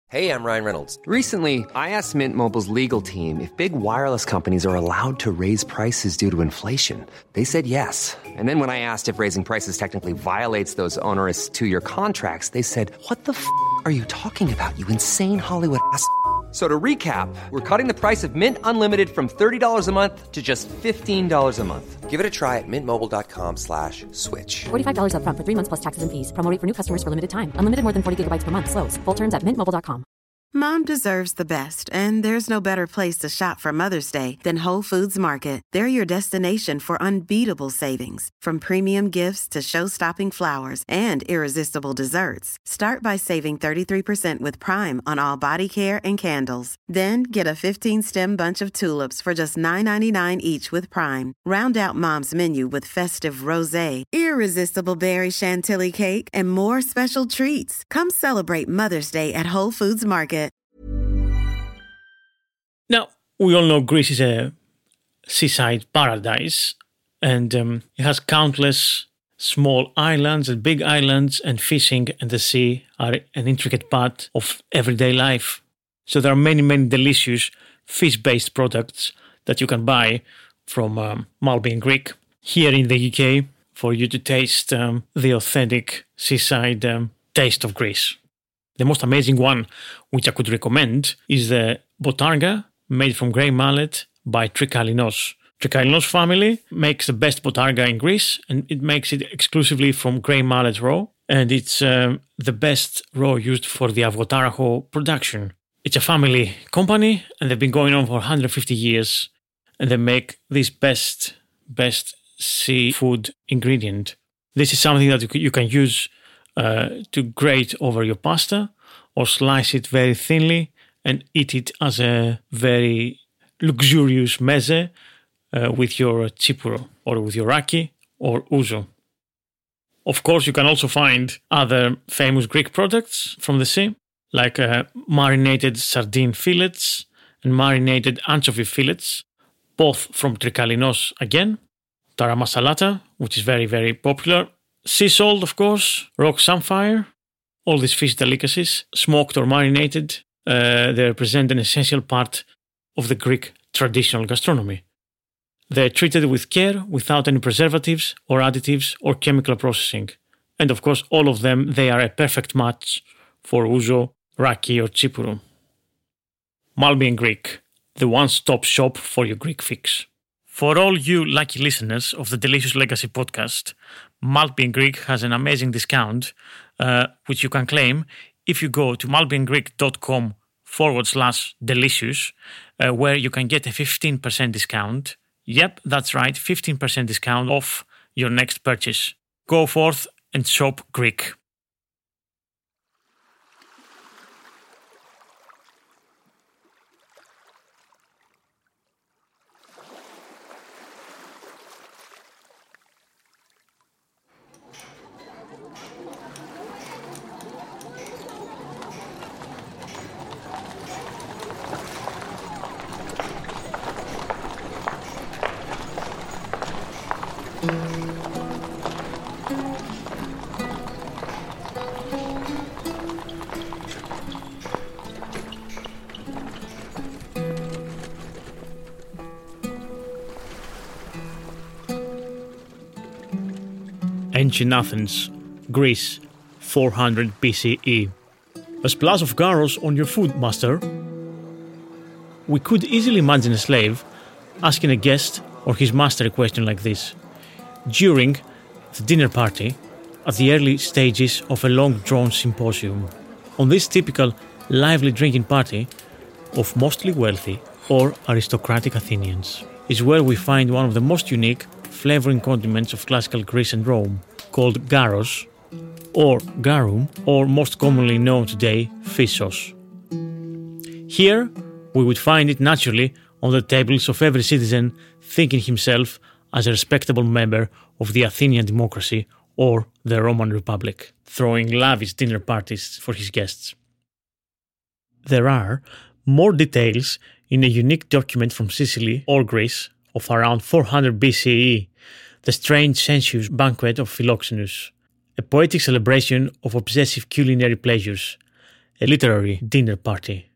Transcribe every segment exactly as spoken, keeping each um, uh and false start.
Hey, I'm Ryan Reynolds. Recently, I asked Mint Mobile's legal team if big wireless companies are allowed to raise prices due to inflation. They said yes. And then when I asked if raising prices technically violates those onerous two-year contracts, they said, what the f*** are you talking about, you insane Hollywood ass f- So to recap, we're cutting the price of Mint Unlimited from thirty dollars a month to just fifteen dollars a month. Give it a try at mintmobile.com slash switch. forty-five dollars up front for three months plus taxes and fees. Promo rate for new customers for limited time. Unlimited more than forty gigabytes per month. Slows full terms at mint mobile dot com. Mom deserves the best, and there's no better place to shop for Mother's Day than Whole Foods Market. They're your destination for unbeatable savings, from premium gifts to show-stopping flowers and irresistible desserts. Start by saving thirty-three percent with Prime on all body care and candles. Then get a fifteen-stem bunch of tulips for just nine ninety-nine each with Prime. Round out Mom's menu with festive rosé, irresistible berry chantilly cake, and more special treats. Come celebrate Mother's Day at Whole Foods Market. Now, we all know Greece is a seaside paradise, and um, it has countless small islands and big islands, and fishing and the sea are an intricate part of everyday life. So there are many, many delicious fish-based products that you can buy from um, Malby and Greek here in the U K for you to taste um, the authentic seaside um, taste of Greece. The most amazing one, which I could recommend, is the botarga made from grey mullet by Trikalinos. Trikalinos family makes the best botarga in Greece, and it makes it exclusively from grey mullet raw, and it's um, the best raw used for the avotaracho production. It's a family company, and they've been going on for one hundred fifty years, and they make this best, best seafood ingredient. This is something that you can use uh, to grate over your pasta, or slice it very thinly and eat it as a very luxurious meze uh, with your tsipuro or with your raki or ouzo. Of course, you can also find other famous Greek products from the sea, like uh, marinated sardine fillets and marinated anchovy fillets, both from Trikalinos again, tara masalata, which is very, very popular, sea salt, of course, rock samphire, all these fish delicacies, smoked or marinated, uh, they represent an essential part of the Greek traditional gastronomy. They're treated with care without any preservatives or additives or chemical processing. And of course, all of them, they are a perfect match for ouzo, raki or tsipuro. Malby and Greek, the one-stop shop for your Greek fix. For all you lucky listeners of the Delicious Legacy podcast, Malby and Greek has an amazing discount, uh, which you can claim if you go to malbyandgreek.com forward slash delicious, uh, where you can get a fifteen percent discount. Yep, that's right, fifteen percent discount off your next purchase. Go forth and shop Greek. Ancient Athens, Greece, four hundred B C E. A splash of gyros on your food, master. We could easily imagine a slave asking a guest or his master a question like this during the dinner party at the early stages of a long-drawn symposium. On this typical lively drinking party of mostly wealthy or aristocratic Athenians is where we find one of the most unique flavoring condiments of classical Greece and Rome, called gyros, or garum, or most commonly known today, fish sauce. Here, we would find it naturally on the tables of every citizen thinking himself as a respectable member of the Athenian democracy or the Roman Republic, throwing lavish dinner parties for his guests. There are more details in a unique document from Sicily or Greece of around four hundred B C E, the strange sensuous banquet of Philoxenus, a poetic celebration of obsessive culinary pleasures, a literary dinner party.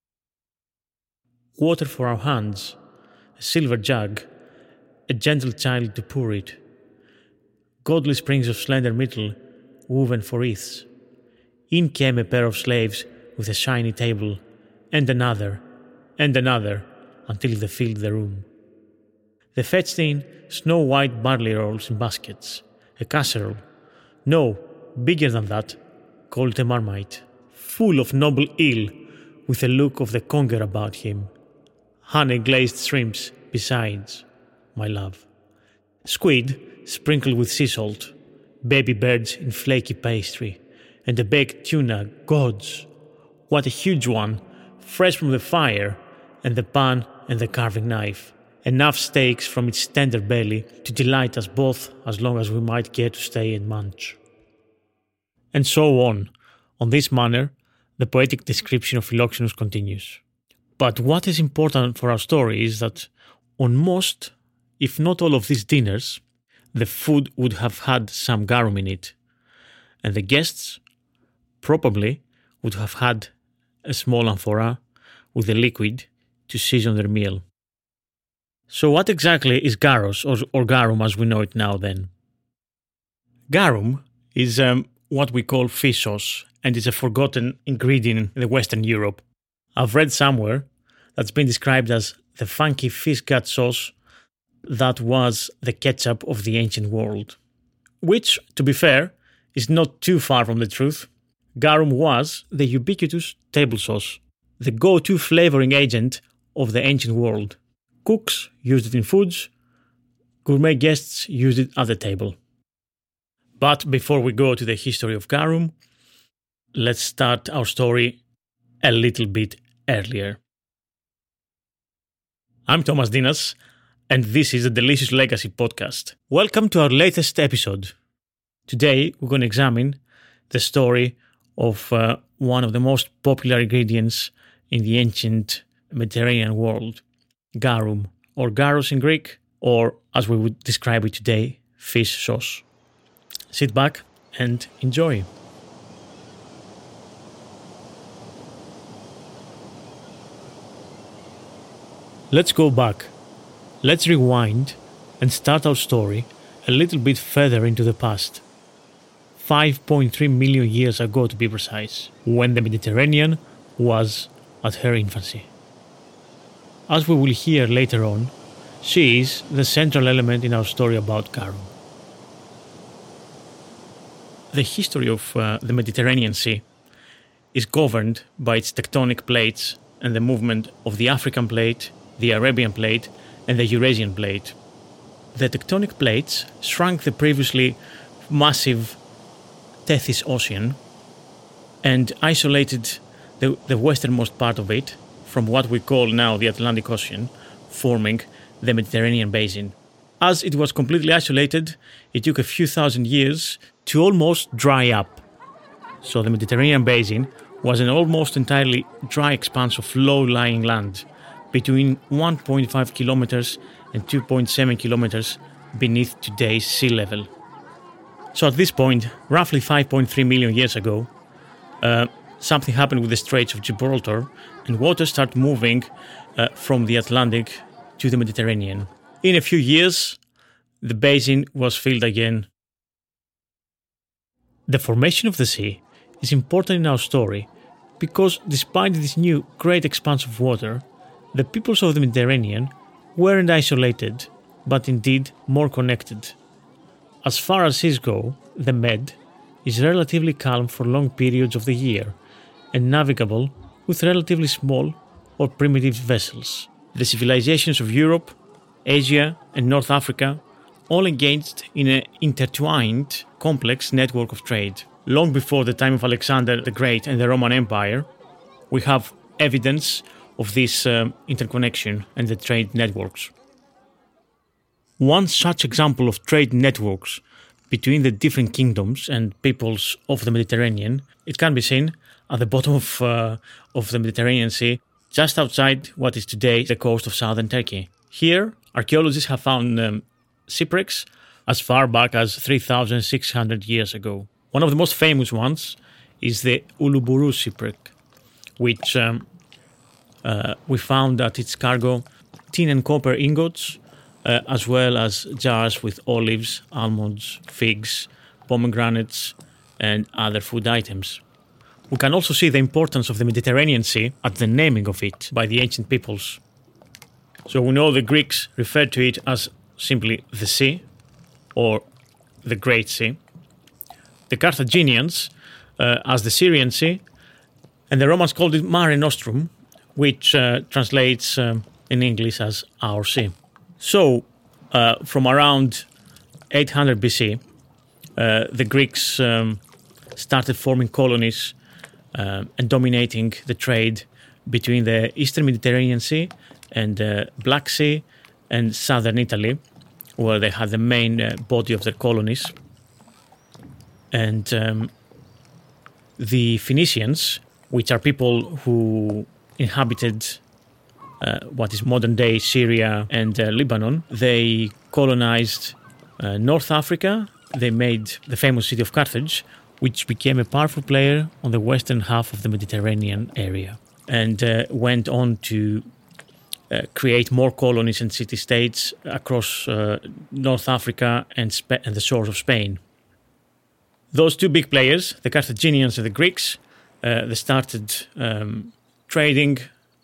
Water for our hands, a silver jug, a gentle child to pour it, godly springs of slender myrtle woven for wreaths. In came a pair of slaves with a shiny table, and another, and another, until they filled the room. They fetched in snow-white barley rolls in baskets, a casserole, no, bigger than that, called a marmite, full of noble eel, with a look of the conqueror about him. Honey-glazed shrimps besides, my love. Squid sprinkled with sea salt, baby birds in flaky pastry, and a baked tuna, gods! What a huge one, fresh from the fire, and the pan and the carving knife. Enough steaks from its tender belly to delight us both as long as we might care to stay and munch. And so on. On this manner, the poetic description of Philoxenus continues. But what is important for our story is that on most, if not all of these dinners, the food would have had some garum in it, and the guests probably would have had a small amphora with a liquid to season their meal. So what exactly is garos, or, or garum as we know it now then? Garum is um, what we call fish sauce, and is a forgotten ingredient in the Western Europe. I've read somewhere that's been described as the funky fish gut sauce that was the ketchup of the ancient world. Which, to be fair, is not too far from the truth. Garum was the ubiquitous table sauce, the go-to flavoring agent of the ancient world. Cooks used it in foods, gourmet guests used it at the table. But before we go to the history of garum, let's start our story a little bit earlier. I'm Thomas Dinas, and this is the Delicious Legacy podcast. Welcome to our latest episode. Today, we're going to examine the story of uh, one of the most popular ingredients in the ancient Mediterranean world, garum, or garos in Greek, or as we would describe it today, fish sauce. Sit back and enjoy. Let's go back. Let's rewind and start our story a little bit further into the past. five point three million years ago to be precise, when the Mediterranean was at her infancy. As we will hear later on, she is the central element in our story about garum. The history of uh, the Mediterranean Sea is governed by its tectonic plates and the movement of the African plate, the Arabian plate, and the Eurasian plate. The tectonic plates shrunk the previously massive Tethys Ocean and isolated the, the westernmost part of it from what we call now the Atlantic Ocean, forming the Mediterranean basin. As it was completely isolated, it took a few thousand years to almost dry up. So the Mediterranean basin was an almost entirely dry expanse of low-lying land, between one point five kilometers and two point seven kilometers beneath today's sea level. So at this point, roughly five point three million years ago, uh, something happened with the Straits of Gibraltar, and water started moving uh, from the Atlantic to the Mediterranean. In a few years, the basin was filled again. The formation of the sea is important in our story because despite this new great expanse of water, the peoples of the Mediterranean weren't isolated, but indeed more connected. As far as seas go, the Med is relatively calm for long periods of the year and navigable with relatively small or primitive vessels. The civilizations of Europe, Asia, and North Africa all engaged in an intertwined, complex network of trade. Long before the time of Alexander the Great and the Roman Empire, we have evidence of this um, interconnection and the trade networks. One such example of trade networks between the different kingdoms and peoples of the Mediterranean, it can be seen at the bottom of, uh, of the Mediterranean Sea, just outside what is today the coast of southern Turkey. Here, archaeologists have found um, shipwrecks as far back as three thousand six hundred years ago. One of the most famous ones is the Uluburu shipwreck, which um, uh, we found that its cargo tin and copper ingots, uh, as well as jars with olives, almonds, figs, pomegranates, and other food items. We can also see the importance of the Mediterranean Sea at the naming of it by the ancient peoples. So we know the Greeks referred to it as simply the sea or the Great Sea, the Carthaginians uh, as the Syrian Sea, and the Romans called it Mare Nostrum, which uh, translates um, in English as our sea. So uh, from around eight hundred B C, uh, the Greeks um, started forming colonies uh, and dominating the trade between the Eastern Mediterranean Sea and the Black Sea and southern Italy, where they had the main uh, body of their colonies. And um, the Phoenicians, which are people who inhabited uh, what is modern-day Syria and uh, Lebanon, they colonized uh, North Africa. They made the famous city of Carthage, which became a powerful player on the western half of the Mediterranean area, and uh, went on to uh, create more colonies and city-states across uh, North Africa and, Sp- and the shores of Spain. Those two big players, the Carthaginians and the Greeks, uh, they started um, trading,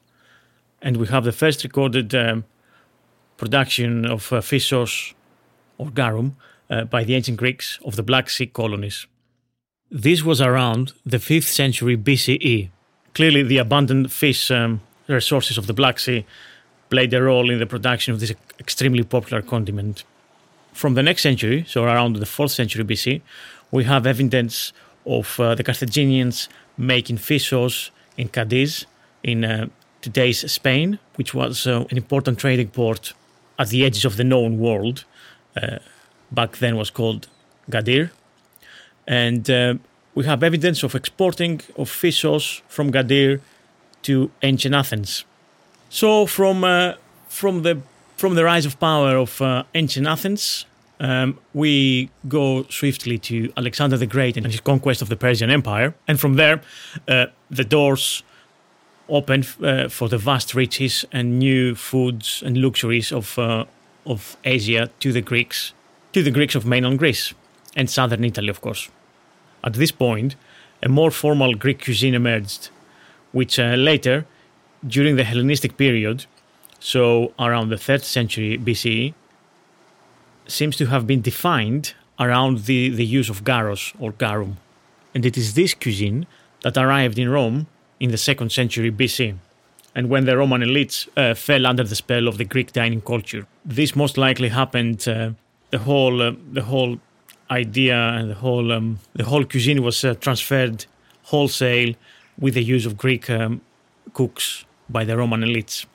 and we have the first recorded um, production of uh, fish sauce or garum uh, by the ancient Greeks of the Black Sea colonies. This was around the fifth century B C E. Clearly, the abundant fish um, resources of the Black Sea played a role in the production of this extremely popular condiment. From the next century, so around the fourth century B C, we have evidence of uh, the Carthaginians making fish sauce in Cadiz, in uh, today's Spain, which was uh, an important trading port at the edges of the known world. Uh, back then was called Gadir. And uh, we have evidence of exporting of fish sauce from Gadir to ancient Athens. So from uh, from the from the rise of power of uh, ancient Athens, um, we go swiftly to Alexander the Great and his conquest of the Persian Empire, and from there, uh, the doors opened uh, for the vast riches and new foods and luxuries of uh, of Asia to the Greeks, to the Greeks of mainland Greece and southern Italy, of course. At this point, a more formal Greek cuisine emerged, which uh, later, during the Hellenistic period, so around the third century B C E, seems to have been defined around the, the use of gyros or garum. And it is this cuisine that arrived in Rome in the second century B C, and when the Roman elites uh, fell under the spell of the Greek dining culture. This most likely happened, uh, the whole uh, the whole idea and the whole um, the whole cuisine was uh, transferred wholesale with the use of Greek um, cooks by the Roman elites.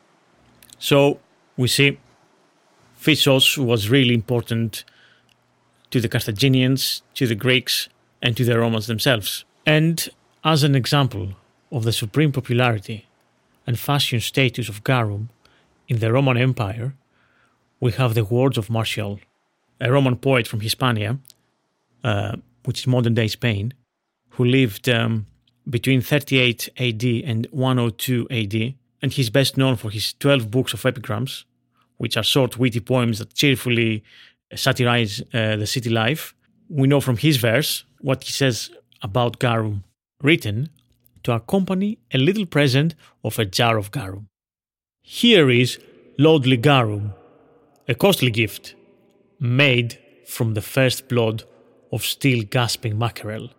So we see fish sauce was really important to the Carthaginians, to the Greeks, and to the Romans themselves. And as an example of the supreme popularity and fashion status of garum in the Roman Empire, we have the words of Martial, a Roman poet from Hispania, uh, which is modern-day Spain, who lived um, between thirty-eight A D and one oh two A D, and he's best known for his twelve books of epigrams, which are short, witty poems that cheerfully satirize uh, the city life. We know from his verse what he says about garum, written to accompany a little present of a jar of garum. Here is lordly garum, a costly gift, made from the first blood of still gasping mackerel.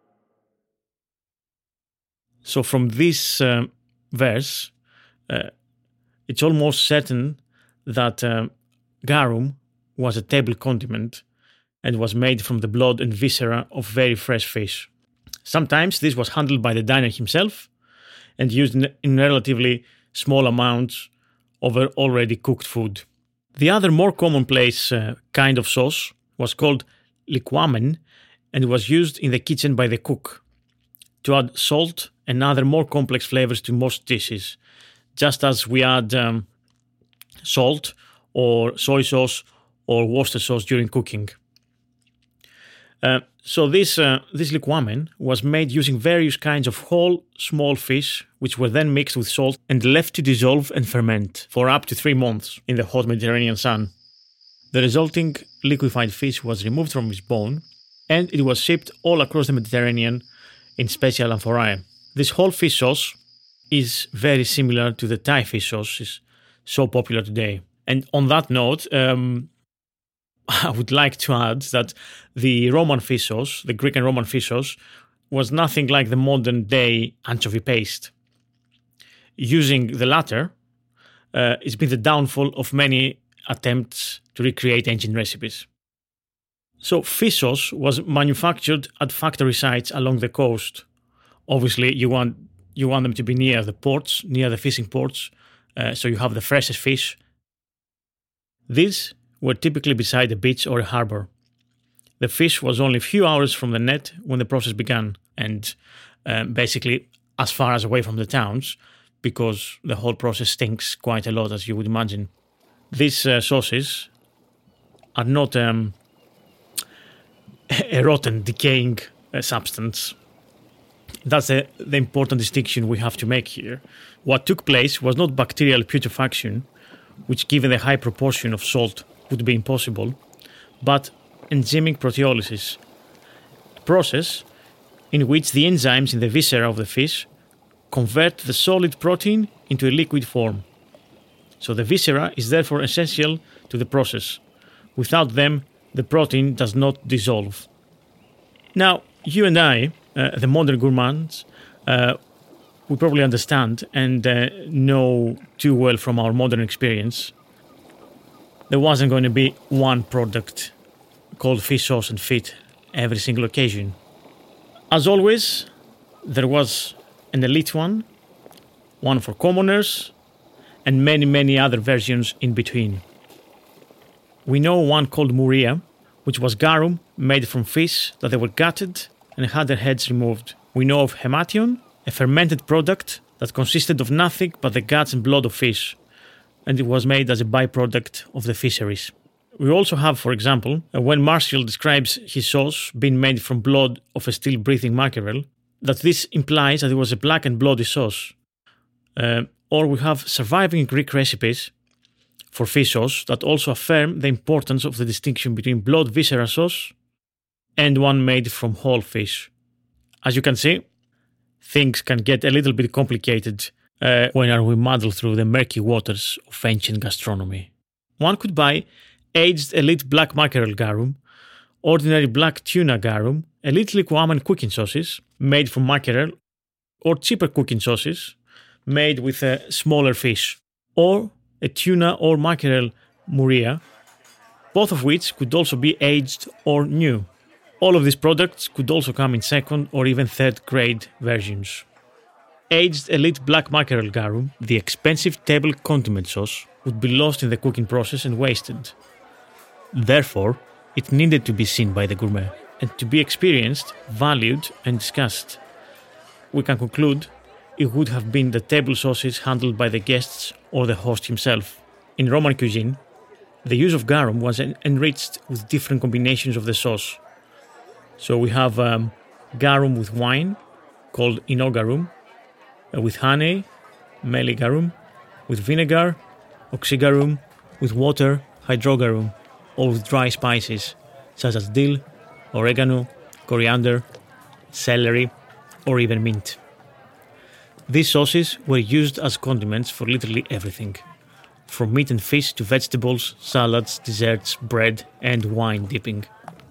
So from this uh, verse, uh, it's almost certain that uh, garum was a table condiment and was made from the blood and viscera of very fresh fish. Sometimes this was handled by the diner himself and used in, in relatively small amounts over already cooked food. The other more commonplace uh, kind of sauce was called liquamen, and it was used in the kitchen by the cook to add salt and other more complex flavors to most dishes, just as we add um, salt or soy sauce or Worcester sauce during cooking. Uh, So this uh, this liquamen was made using various kinds of whole small fish, which were then mixed with salt and left to dissolve and ferment for up to three months in the hot Mediterranean sun. The resulting liquefied fish was removed from its bone, and it was shipped all across the Mediterranean in special amphorae. This whole fish sauce is very similar to the Thai fish sauce, is so popular today. And on that note, um, I would like to add that the Roman fish sauce, the Greek and Roman fish sauce, was nothing like the modern day anchovy paste. Using the latter, uh, it's been the downfall of many attempts to recreate ancient recipes. So fish sauce was manufactured at factory sites along the coast. Obviously, you want you want them to be near the ports, near the fishing ports, uh, so you have the freshest fish. These were typically beside a beach or a harbor. The fish was only a few hours from the net when the process began, and um, basically as far as away from the towns, because the whole process stinks quite a lot, as you would imagine. These uh, sauces are not um, a rotten, decaying uh, substance. That's the, the important distinction we have to make here. What took place was not bacterial putrefaction, which given the high proportion of salt would be impossible, but enzymic proteolysis, a process in which the enzymes in the viscera of the fish convert the solid protein into a liquid form. So the viscera is therefore essential to the process. Without them, the protein does not dissolve. Now, you and I, uh, the modern gourmands, uh, we probably understand and uh, know too well from our modern experience, there wasn't going to be one product called fish sauce and fit every single occasion. As always, there was an elite one, one for commoners, and many, many other versions in between. We know one called mouria, which was garum made from fish that they were gutted and had their heads removed. We know of hemation, a fermented product that consisted of nothing but the guts and blood of fish, and it was made as a byproduct of the fisheries. We also have, for example, when Martial describes his sauce being made from blood of a still-breathing mackerel, that this implies that it was a black and bloody sauce. Uh, or we have surviving Greek recipes for fish sauce that also affirm the importance of the distinction between blood viscera sauce and one made from whole fish. As you can see, things can get a little bit complicated uh, when we muddle through the murky waters of ancient gastronomy. One could buy aged elite black mackerel garum, ordinary black tuna garum, elite liquamen cooking sauces made from mackerel, or cheaper cooking sauces made with a smaller fish, or a tuna or mackerel mouria, both of which could also be aged or new. All of these products could also come in second or even third grade versions. Aged elite black mackerel garum, the expensive table condiment sauce, would be lost in the cooking process and wasted. Therefore, it needed to be seen by the gourmet and to be experienced, valued and discussed. We can conclude it would have been the table sauces handled by the guests or the host himself. In Roman cuisine, the use of garum was en- enriched with different combinations of the sauce. So we have um, garum with wine, called inogarum, uh, with honey, meligarum, with vinegar, oxygarum, with water, hydrogarum, or with dry spices, such as dill, oregano, coriander, celery, or even mint. These sauces were used as condiments for literally everything, from meat and fish to vegetables, salads, desserts, bread, and wine dipping.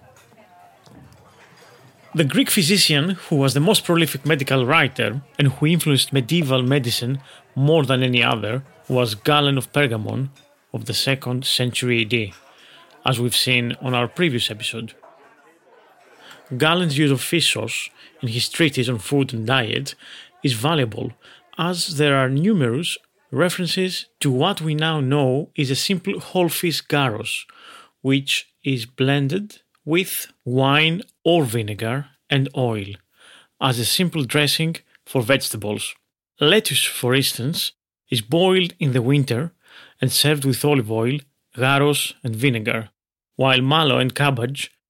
The Greek physician who was the most prolific medical writer and who influenced medieval medicine more than any other was Galen of Pergamon of the second century A D, as we've seen on our previous episode. Galen's use of fish sauce in his treatise on food and diet is valuable, as there are numerous references to what we now know is a simple whole fish gyros, which is blended with wine or vinegar and oil as a simple dressing for vegetables. Lettuce, for instance, is boiled in the winter and served with olive oil, gyros and vinegar, while mallow and cabbage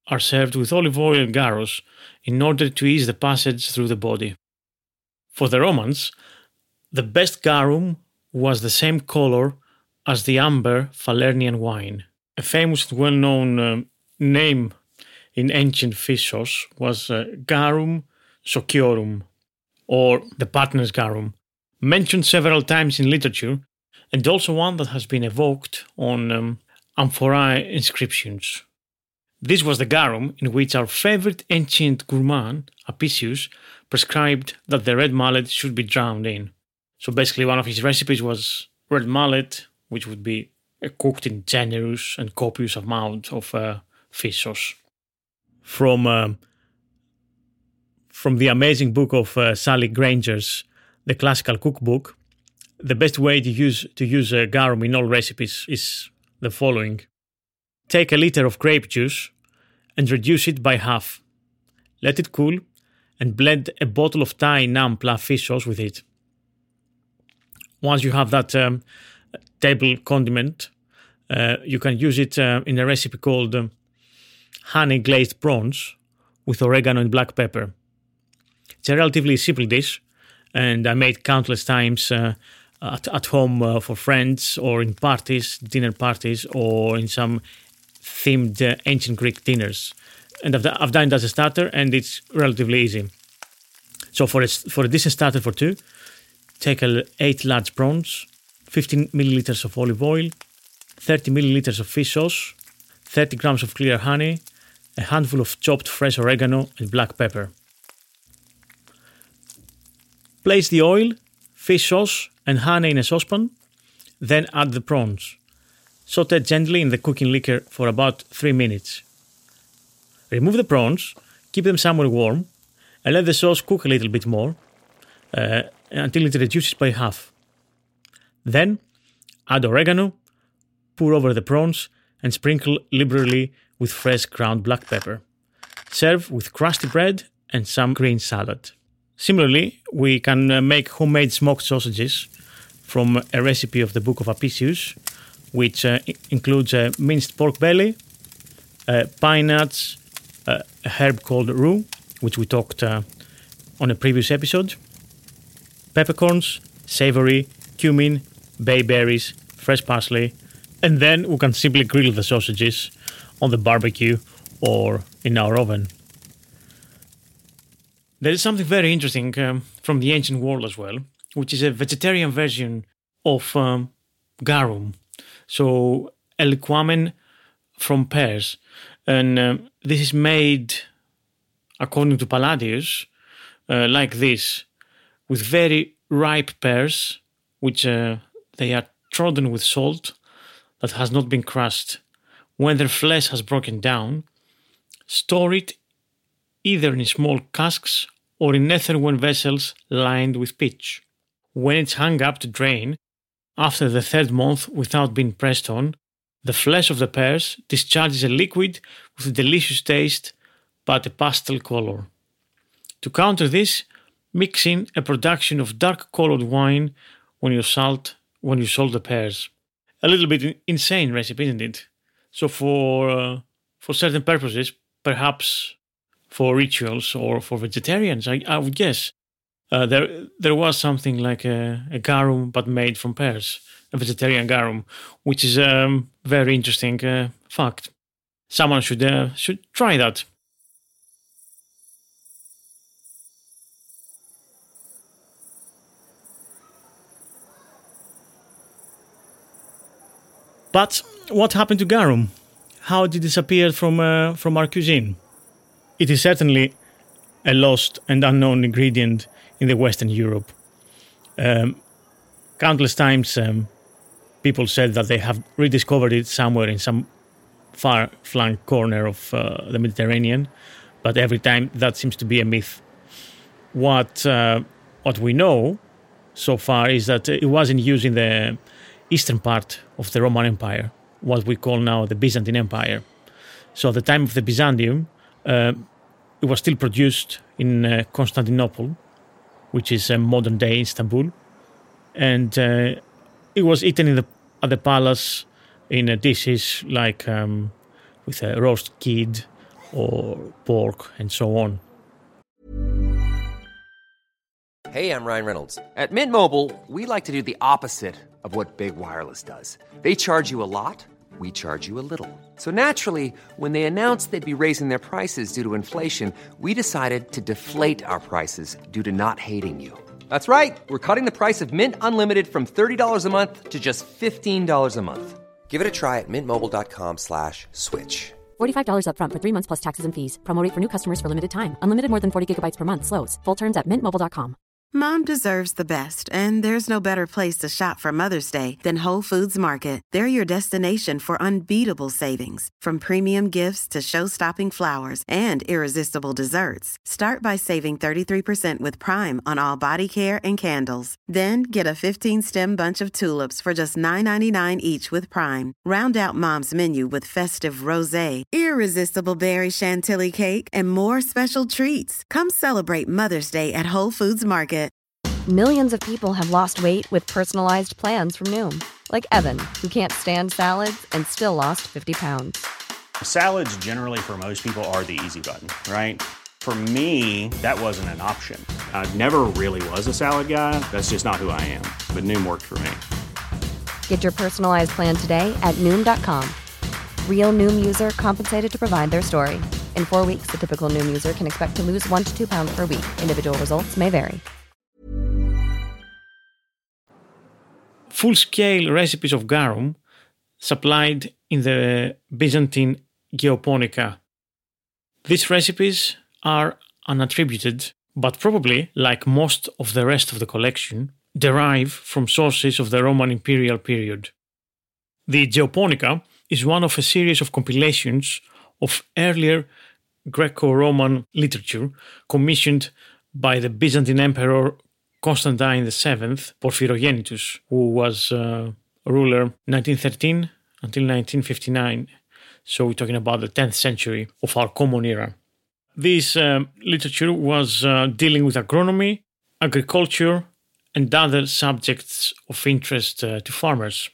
are served with olive oil and gyros in order to ease the passage through the body. For the Romans, the best garum was the same color as the amber Falernian wine. A famous and well-known uh, name in ancient fish sauce was uh, Garum Sociorum, or the partner's garum, mentioned several times in literature, and also one that has been evoked on um, amphorae inscriptions. This was the garum in which our favorite ancient gourmand, Apicius, prescribed that the red mullet should be drowned in. So basically one of his recipes was red mullet, which would be uh, cooked in generous and copious amount of uh, fish sauce. From uh, from the amazing book of uh, Sally Granger's The Classical Cookbook, the best way to use to use uh, garum in all recipes is the following. Take a liter of grape juice and reduce it by half. Let it cool and blend a bottle of Thai Nam Pla fish sauce with it. Once you have that um, table condiment, uh, you can use it uh, in a recipe called um, honey glazed prawns with oregano and black pepper. It's a relatively simple dish, and I made countless times uh, at, at home uh, for friends, or in parties, dinner parties, or in some themed uh, ancient Greek dinners. And I've, I've done it as a starter, and it's relatively easy. So for a, for a decent starter for two, take a, eight large prawns, fifteen milliliters of olive oil, thirty milliliters of fish sauce, thirty grams of clear honey, a handful of chopped fresh oregano and black pepper. Place the oil, fish sauce and honey in a saucepan, then add the prawns. Saute gently in the cooking liquor for about three minutes. Remove the prawns, keep them somewhere warm, and let the sauce cook a little bit more uh, until it reduces by half. Then add oregano, pour over the prawns, and sprinkle liberally with fresh ground black pepper. Serve with crusty bread and some green salad. Similarly, we can uh, make homemade smoked sausages from a recipe of the Book of Apicius, which uh, I- includes a minced pork belly, uh, pine nuts, uh, a herb called rue, which we talked uh, on a previous episode, peppercorns, savory, cumin, bayberries, fresh parsley, and then we can simply grill the sausages on the barbecue or in our oven. There is something very interesting um, from the ancient world as well, which is a vegetarian version of um, garum. So, a liquamen from pears. And um, this is made, according to Palladius, uh, like this, with very ripe pears, which uh, they are trodden with salt that has not been crushed. When their flesh has broken down, store it either in small casks or in earthenware vessels lined with pitch. When it's hung up to drain, after the third month without being pressed on, the flesh of the pears discharges a liquid with a delicious taste but a pastel color. To counter this, mix in a production of dark-colored wine when you salt when you salt the pears. A little bit insane recipe, isn't it? So for uh, for certain purposes, perhaps for rituals or for vegetarians, I, I would guess, uh, there there was something like a, a garum but made from pears, a vegetarian garum, which is a um, very interesting uh, fact. Someone should uh, should try that. But what happened to garum? How did it disappear from uh, from our cuisine? It is certainly a lost and unknown ingredient in the Western Europe. Um, countless times um, people said that they have rediscovered it somewhere in some far-flung corner of uh, the Mediterranean, but every time that seems to be a myth. What, uh, what we know so far is that it was in use in the eastern part of the Roman Empire, what we call now the Byzantine Empire. So at the time of the Byzantium, uh, it was still produced in uh, Constantinople, which is uh, modern-day Istanbul, and uh, it was eaten in the, at the palace in uh, dishes like um, with a roast kid or pork, and so on. Hey, I'm Ryan Reynolds. At Mint Mobile, we like to do the opposite of what Big Wireless does. They charge you a lot, we charge you a little. So naturally, when they announced they'd be raising their prices due to inflation, we decided to deflate our prices due to not hating you. That's right. We're cutting the price of Mint Unlimited from thirty dollars a month to just fifteen dollars a month. Give it a try at mintmobile.com slash switch. forty-five dollars up front for three months plus taxes and fees. Promo rate for new customers for limited time. Unlimited more than forty gigabytes per month slows. Full terms at mint mobile dot com. Mom deserves the best, and there's no better place to shop for Mother's Day than Whole Foods Market. They're your destination for unbeatable savings, from premium gifts to show-stopping flowers and irresistible desserts. Start by saving thirty-three percent with Prime on all body care and candles. Then get a fifteen-stem bunch of tulips for just nine ninety-nine each with Prime. Round out Mom's menu with festive rosé, irresistible berry chantilly cake, and more special treats. Come celebrate Mother's Day at Whole Foods Market. Millions of people have lost weight with personalized plans from Noom. Like Evan, who can't stand salads and still lost fifty pounds. Salads generally for most people are the easy button, right? For me, that wasn't an option. I never really was a salad guy. That's just not who I am. But Noom worked for me. Get your personalized plan today at Noom dot com. Real Noom user compensated to provide their story. In four weeks, the typical Noom user can expect to lose one to two pounds per week. Individual results may vary. Full-scale recipes of garum supplied in the Byzantine Geoponica. These recipes are unattributed, but probably, like most of the rest of the collection, derive from sources of the Roman imperial period. The Geoponica is one of a series of compilations of earlier Greco-Roman literature commissioned by the Byzantine Emperor Constantine the seventh, Porphyrogenitus, who was uh, ruler nineteen thirteen until nineteen fifty-nine. So we're talking about the tenth century of our common era. This um, literature was uh, dealing with agronomy, agriculture, and other subjects of interest uh, to farmers.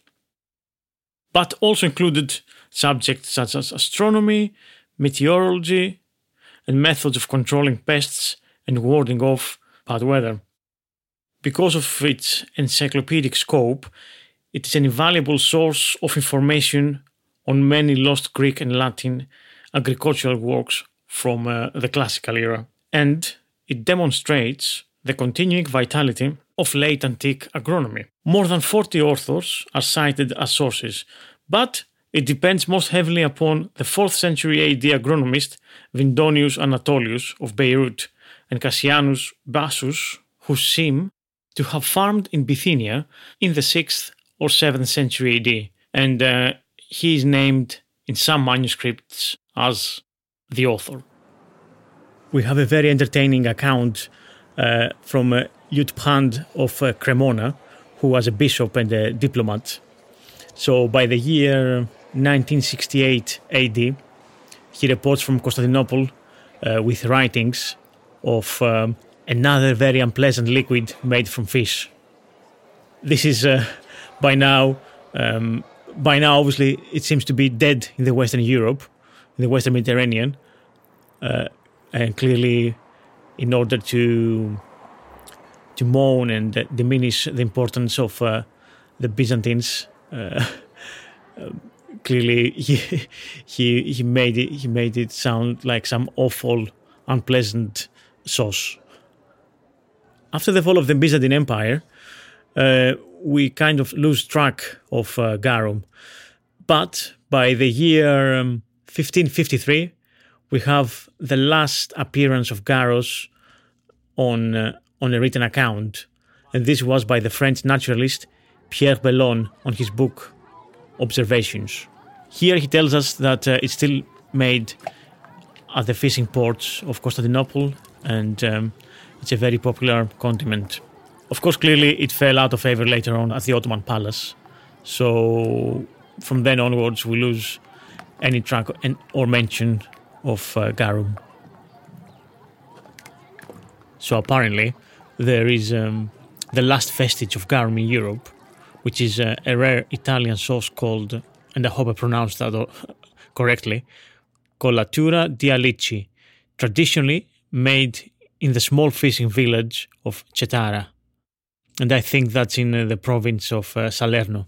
But also included subjects such as astronomy, meteorology, and methods of controlling pests and warding off bad weather. Because of its encyclopedic scope, it is an invaluable source of information on many lost Greek and Latin agricultural works from uh, the classical era, and it demonstrates the continuing vitality of late antique agronomy. More than forty authors are cited as sources, but it depends most heavily upon the fourth century A D agronomist Vindonius Anatolius of Beirut and Cassianus Bassus, who seem to have farmed in Bithynia in the sixth or seventh century A D, and uh, he is named in some manuscripts as the author. We have a very entertaining account uh, from uh, Liutprand of uh, Cremona, who was a bishop and a diplomat. So by the year nineteen sixty-eight A D, he reports from Constantinople uh, with writings of um, another very unpleasant liquid made from fish. This is uh, by now, um, by now obviously it seems to be dead in the Western Europe, in the Western Mediterranean, uh, and clearly in order to to mourn and uh, diminish the importance of uh, the Byzantines, uh, uh, clearly he, he he made it he made it sound like some awful, unpleasant sauce. After the fall of the Byzantine Empire, uh, we kind of lose track of uh, garum. But by the year um, fifteen fifty-three, we have the last appearance of Garros on uh, on a written account, and this was by the French naturalist Pierre Bellon on his book Observations. Here he tells us that uh, it's still made at the fishing ports of Constantinople, and um, it's a very popular condiment. Of course, clearly it fell out of favor later on at the Ottoman palace, so from then onwards we lose any track or mention of uh, garum. So apparently there is um, the last vestige of garum in Europe, which is uh, a rare Italian sauce called, and I hope I pronounced that correctly, colatura di alici, traditionally made in the small fishing village of Cetara. And I think that's in uh, the province of uh, Salerno.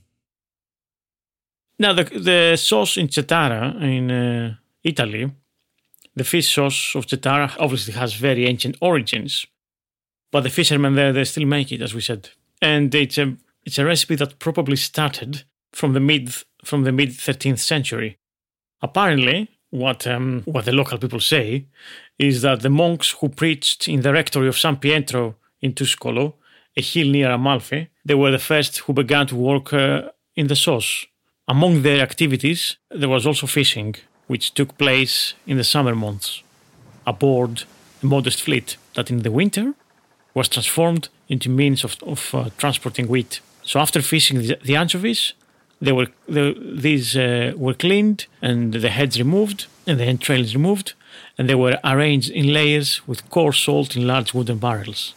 Now, the, the sauce in Cetara, in uh, Italy, the fish sauce of Cetara obviously has very ancient origins, but the fishermen there, they still make it, as we said. And it's a, it's a recipe that probably started from the mid from the mid thirteenth century. Apparently, what um, what the local people say is that the monks who preached in the rectory of San Pietro in Tuscolo, a hill near Amalfi, they were the first who began to work uh, in the sauce. Among their activities, there was also fishing, which took place in the summer months, aboard a modest fleet that in the winter was transformed into means of, of uh, transporting wheat. So after fishing the, the anchovies, they were the, these uh, were cleaned and the heads removed and the entrails removed, and they were arranged in layers with coarse salt in large wooden barrels.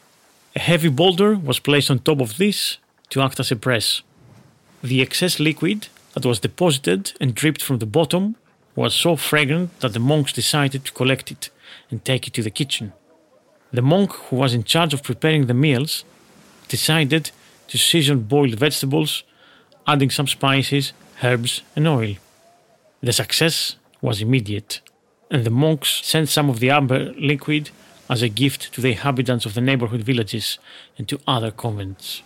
A heavy boulder was placed on top of this to act as a press. The excess liquid that was deposited and dripped from the bottom was so fragrant that the monks decided to collect it and take it to the kitchen. The monk who was in charge of preparing the meals decided to season boiled vegetables, adding some spices, herbs, and oil. The success was immediate, and the monks sent some of the amber liquid as a gift to the inhabitants of the neighborhood villages and to other convents.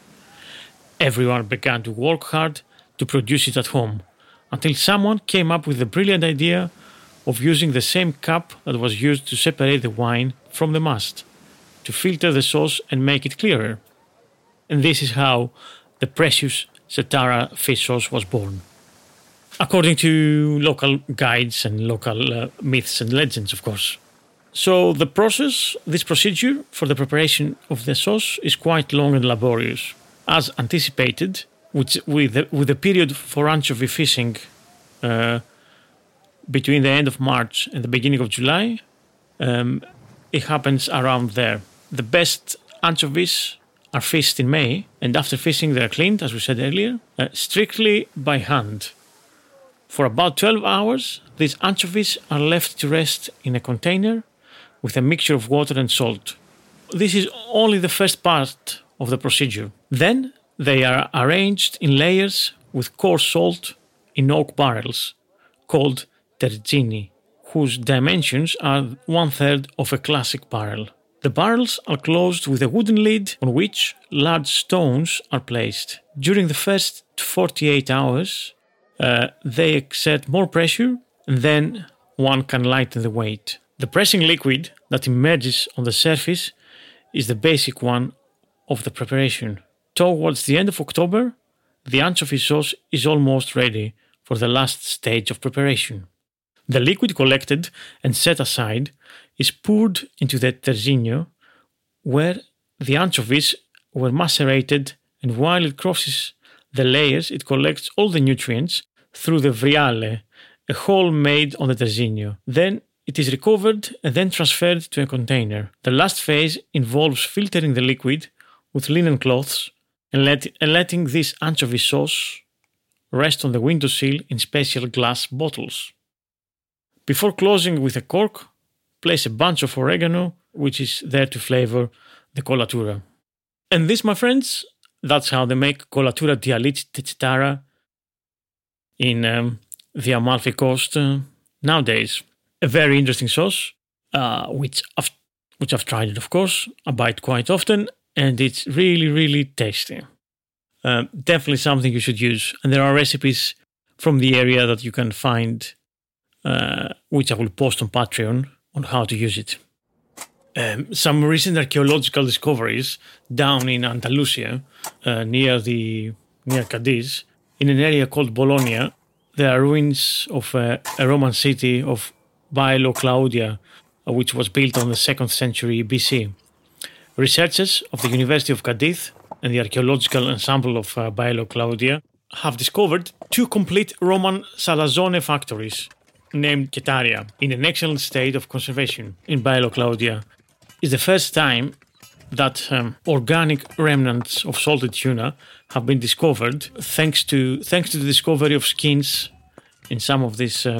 Everyone began to work hard to produce it at home, until someone came up with the brilliant idea of using the same cup that was used to separate the wine from the must, to filter the sauce and make it clearer. And this is how the precious Cetara fish sauce was born. According to local guides and local uh, myths and legends, of course. So the process, this procedure for the preparation of the sauce is quite long and laborious. As anticipated, which, with, the, with the period for anchovy fishing uh, between the end of March and the beginning of July, um, it happens around there. The best anchovies are fished in May, and after fishing they are cleaned, as we said earlier, uh, strictly by hand. For about twelve hours, these anchovies are left to rest in a container with a mixture of water and salt. This is only the first part of the procedure. Then they are arranged in layers with coarse salt in oak barrels, called terzini, whose dimensions are one-third of a classic barrel. The barrels are closed with a wooden lid on which large stones are placed. During the first forty-eight hours, uh, they exert more pressure, and then one can lighten the weight. The pressing liquid that emerges on the surface is the basic one of the preparation. Towards the end of October, the anchovy sauce is almost ready for the last stage of preparation. The liquid collected and set aside is poured into the terzino, where the anchovies were macerated, and while it crosses the layers, it collects all the nutrients through the vriale, a hole made on the terzino. Then it is recovered and then transferred to a container. The last phase involves filtering the liquid with linen cloths and, let, and letting this anchovy sauce rest on the windowsill in special glass bottles. Before closing with a cork, place a bunch of oregano, which is there to flavor the colatura. And this, my friends, that's how they make colatura di alici di Cetara in um, the Amalfi Coast uh, nowadays. A very interesting sauce, uh, which, I've, which I've tried it, of course. I buy it quite often, and it's really, really tasty. Uh, definitely something you should use. And there are recipes from the area that you can find, uh, which I will post on Patreon, on how to use it. Um, some recent archaeological discoveries down in Andalusia, uh, near the near Cadiz, in an area called Bologna, there are ruins of uh, a Roman city of Baelo Claudia, uh, which was built on the second century B C. Researchers of the University of Cadiz and the archaeological ensemble of uh, Baelo Claudia have discovered two complete Roman salazzone factories, named Chetaria, in an excellent state of conservation in Baelo Claudia. It's the first time that um, organic remnants of salted tuna have been discovered, thanks to thanks to the discovery of skins in some of these uh,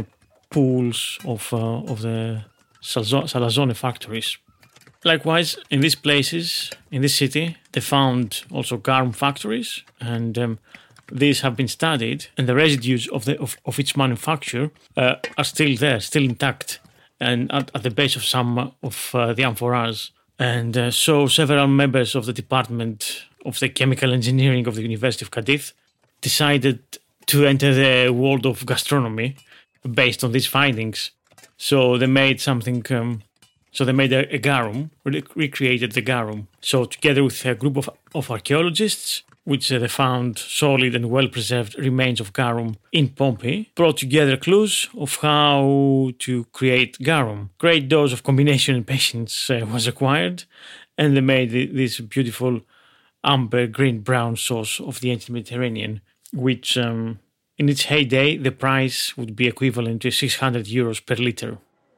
pools of uh, of the Salzo- Salazone factories. Likewise, in these places, in this city, they found also garum factories, and um, these have been studied, and the residues of the of, of its manufacture uh, are still there, still intact, and at, at the base of some of uh, the amphoras. And uh, so several members of the Department of the Chemical Engineering of the University of Cadiz decided to enter the world of gastronomy based on these findings. So they made something, um, so they made a, a garum, re- recreated the garum. So together with a group of, of archaeologists, which uh, they found solid and well-preserved remains of garum in Pompeii, brought together clues of how to create garum. Great dose of combination and patience uh, was acquired, and they made the, this beautiful amber green-brown sauce of the ancient Mediterranean, which um, in its heyday, the price would be equivalent to six hundred euros per litre.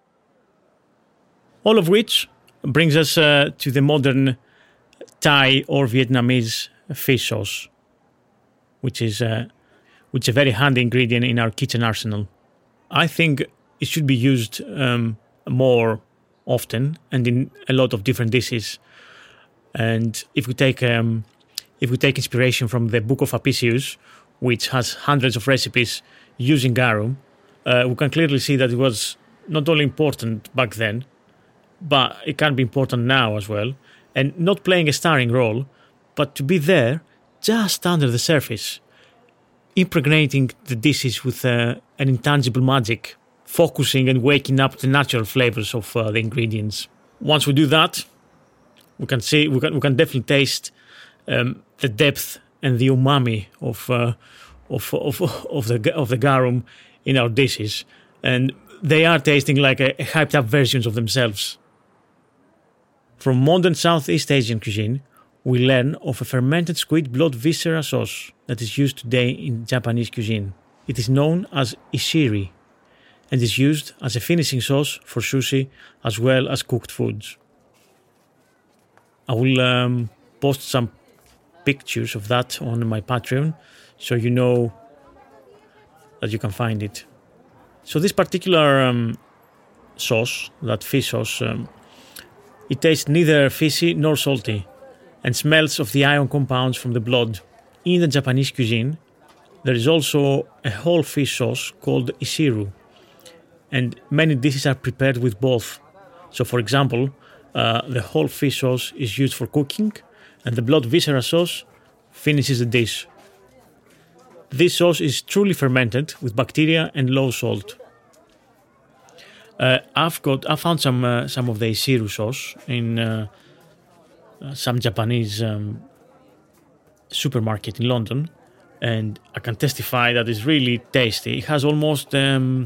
All of which brings us uh, to the modern Thai or Vietnamese fish sauce, which is uh, which is a very handy ingredient in our kitchen arsenal. I think it should be used um, more often and in a lot of different dishes. And if we take um, if we take inspiration from the Book of Apicius, which has hundreds of recipes using garum, uh, we can clearly see that it was not only important back then, but it can be important now as well, and not playing a starring role, but to be there just under the surface, impregnating the dishes with uh, an intangible magic, focusing and waking up the natural flavors of uh, the ingredients. Once we do that, we can see we can we can definitely taste um, the depth and the umami of uh, of of of the of the garum in our dishes, and they are tasting like a, a hyped up versions of themselves. From modern Southeast Asian cuisine, we learn of a fermented squid blood viscera sauce that is used today in Japanese cuisine. It is known as ishiri and is used as a finishing sauce for sushi as well as cooked foods. I will um, post some pictures of that on my Patreon so you know that you can find it. So this particular um, sauce, that fish sauce, um, it tastes neither fishy nor salty and smells of the ion compounds from the blood. In the Japanese cuisine, there is also a whole fish sauce called ishiru, and many dishes are prepared with both. So, for example, uh, the whole fish sauce is used for cooking, and the blood viscera sauce finishes the dish. This sauce is truly fermented with bacteria and low salt. Uh, I've got I found some uh, some of the ishiru sauce in uh, uh, some Japanese um, supermarket in London, and I can testify that it's really tasty. It has almost um,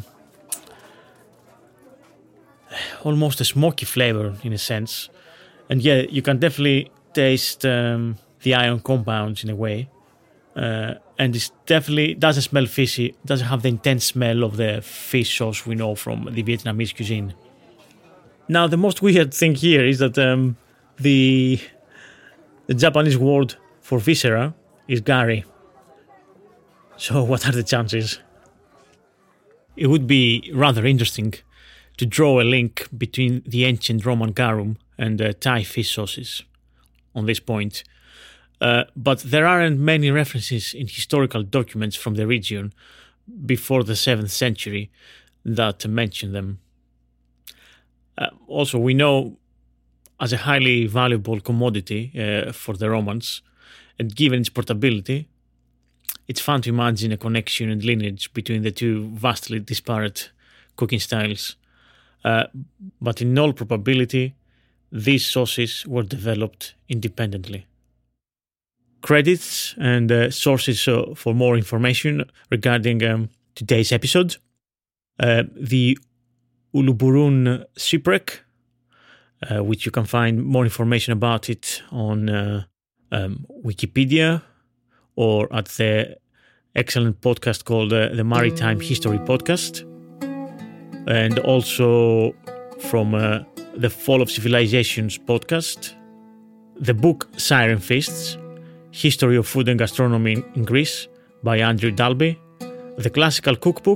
almost a smoky flavor in a sense, and yeah, you can definitely taste um, the ion compounds in a way. Uh, and it definitely doesn't smell fishy, doesn't have the intense smell of the fish sauce we know from the Vietnamese cuisine. Now, the most weird thing here is that um, the, the Japanese word for viscera is gari. So what are the chances? It would be rather interesting to draw a link between the ancient Roman garum and uh, Thai fish sauces on this point. Uh, but there aren't many references in historical documents from the region before the seventh century that mention them. Uh, also, we know as a highly valuable commodity uh, for the Romans, and given its portability, it's fun to imagine a connection and lineage between the two vastly disparate cooking styles. Uh, but in all probability, these sauces were developed independently. Credits and uh, sources uh, for more information regarding um, today's episode. Uh, the Uluburun shipwreck, uh, which you can find more information about it on uh, um, Wikipedia or at the excellent podcast called uh, the Maritime History Podcast. And also from uh, the Fall of Civilizations podcast. The book Siren Feasts, History of Food and Gastronomy in Greece by Andrew Dalby, the classical cookbook,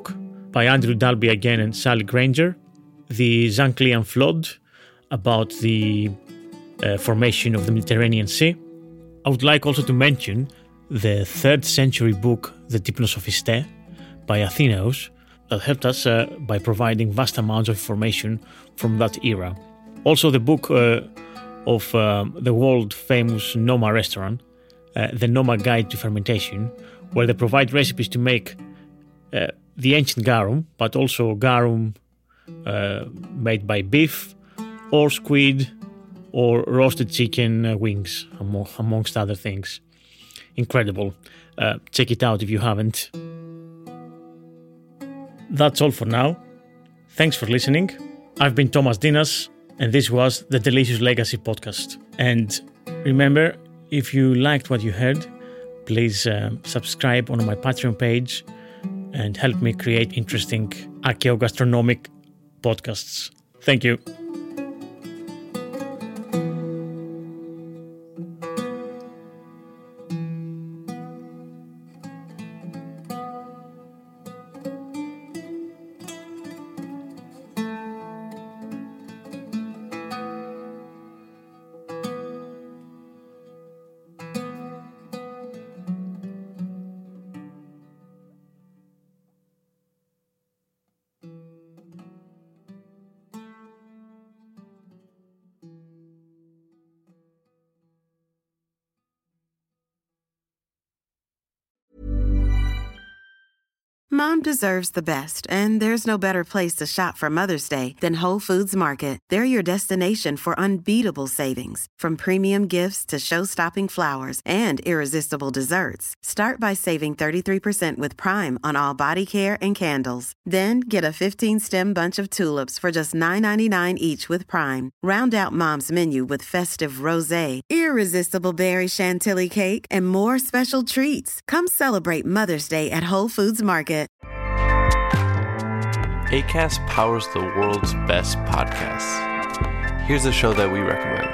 by Andrew Dalby again and Sally Granger. The Zanclean Flood, about the uh, formation of the Mediterranean Sea. I would like also to mention the third century book, The Dipnos Sophistē, by Athenaeus, that helped us uh, by providing vast amounts of information from that era. Also the book uh, of um, the world-famous Noma restaurant, uh, The Noma Guide to Fermentation, where they provide recipes to make uh, the ancient garum, but also garum uh, made by beef or squid or roasted chicken uh, wings, among, amongst other things. Incredible. Uh, check it out if you haven't. That's all for now. Thanks for listening. I've been Thomas Dinas, and this was the Delicious Legacy podcast. And remember, if you liked what you heard, please uh, subscribe on my Patreon page and help me create interesting archaeogastronomic podcasts. Thank you. Mom deserves the best, and there's no better place to shop for Mother's Day than Whole Foods Market. They're your destination for unbeatable savings, from premium gifts to show-stopping flowers and irresistible desserts. Start by saving thirty-three percent with Prime on all body care and candles. Then get a fifteen-stem bunch of tulips for just nine ninety-nine each with Prime. Round out Mom's menu with festive rosé, irresistible berry chantilly cake, and more special treats. Come celebrate Mother's Day at Whole Foods Market. Acast powers the world's best podcasts. Here's a show that we recommend.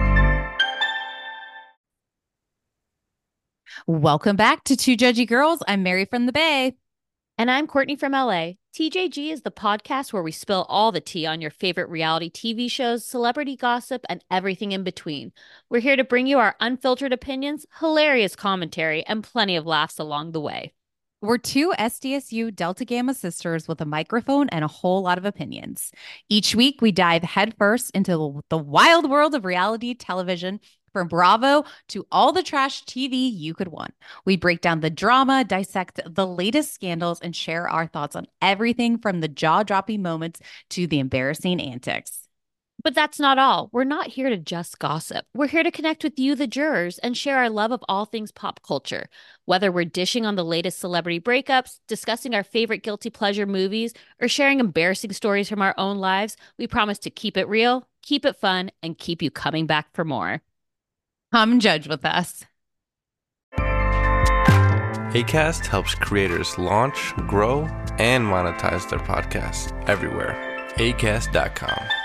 Welcome back to Two Judgy Girls. I'm Mary from the Bay. And I'm Courtney from L A. T J G is the podcast where we spill all the tea on your favorite reality T V shows, celebrity gossip, and everything in between. We're here to bring you our unfiltered opinions, hilarious commentary, and plenty of laughs along the way. We're two S D S U Delta Gamma sisters with a microphone and a whole lot of opinions. Each week, we dive headfirst into the wild world of reality television, from Bravo to all the trash T V you could want. We break down the drama, dissect the latest scandals, and share our thoughts on everything from the jaw-dropping moments to the embarrassing antics. But that's not all. We're not here to just gossip. We're here to connect with you, the jurors, and share our love of all things pop culture. Whether we're dishing on the latest celebrity breakups, discussing our favorite guilty pleasure movies, or sharing embarrassing stories from our own lives, we promise to keep it real, keep it fun, and keep you coming back for more. Come judge with us. Acast helps creators launch, grow, and monetize their podcasts everywhere. acast dot com.